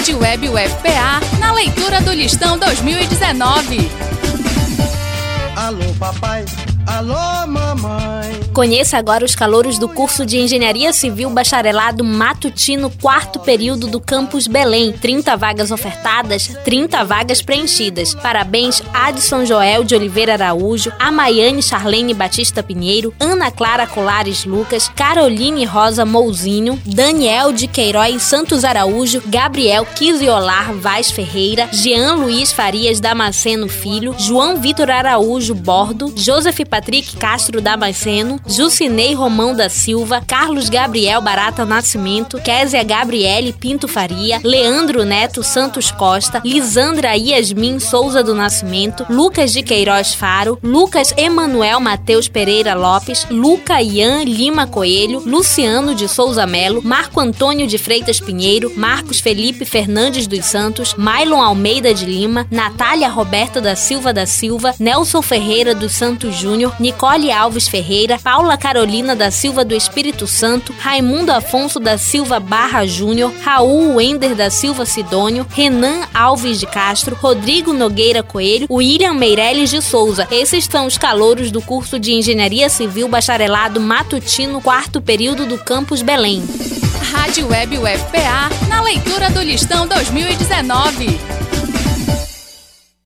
Rádio Web UFPA, na leitura do Listão 2019. Alô, papai. Alô, mamãe. Conheça agora os calouros do curso de Engenharia Civil Bacharelado Matutino, 4º período do Campus Belém. 30 vagas ofertadas, 30 vagas preenchidas. Parabéns, Adson Joel de Oliveira Araújo, Amaiane Charlene Batista Pinheiro, Ana Clara Colares Lucas, Caroline Rosa Mouzinho, Daniel de Queiroz Santos Araújo, Gabriel Quiziolar Vaz Ferreira, Jean Luiz Farias Damasceno Filho, João Vitor Araújo Bordo, Joseph Patrick Castro Damasceno, Jucinei Romão da Silva, Carlos Gabriel Barata Nascimento, Késia Gabriele Pinto Faria, Leandro Neto Santos Costa, Lisandra Yasmin Souza do Nascimento, Lucas de Queiroz Faro, Lucas Emanuel Mateus Pereira Lopes, Luca Ian Lima Coelho, Luciano de Souza Melo, Marco Antônio de Freitas Pinheiro, Marcos Felipe Fernandes dos Santos, Mailon Almeida de Lima, Natália Roberta da Silva, Nelson Ferreira dos Santos Júnior, Nicole Alves Ferreira, Paula Carolina da Silva do Espírito Santo, Raimundo Afonso da Silva Barra Júnior, Raul Wender da Silva Sidônio, Renan Alves de Castro, Rodrigo Nogueira Coelho, William Meirelles de Souza. Esses são os calouros do curso de Engenharia Civil Bacharelado Matutino, 4º período do Campus Belém. Rádio Web UFPA, na leitura do Listão 2019.